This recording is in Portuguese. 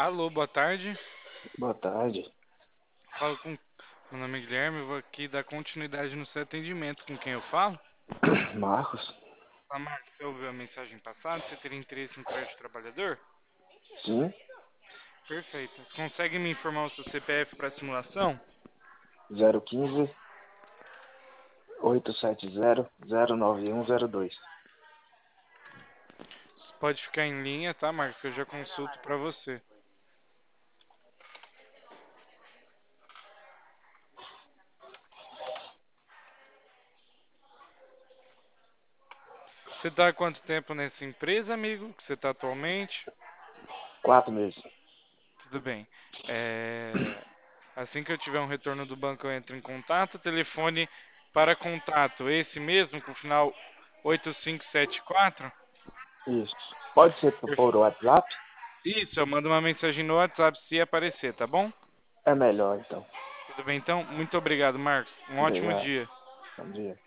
Alô, boa tarde. Boa tarde. Falo com. Meu nome é Guilherme, eu vou aqui dar continuidade no seu atendimento. Com quem eu falo? Marcos? Ah, Marcos, você ouviu a mensagem passada? Você teria interesse no crédito trabalhador? Sim. Perfeito. Você consegue me informar o seu CPF para simulação? 015 870 09102. Você pode ficar em linha, tá, Marcos? Que eu já consulto para você. Você está há quanto tempo nessa empresa, amigo? Que você está atualmente? 4 meses. Tudo bem. Assim que eu tiver um retorno do banco, eu entro em contato. Telefone para contato, esse mesmo, com o final 8574? Isso. Pode ser por Perfeito. WhatsApp? Isso, eu mando uma mensagem no WhatsApp se aparecer, tá bom? É melhor, então. Tudo bem, então? Muito obrigado, Marcos. Um ótimo Obrigado. dia. Bom dia.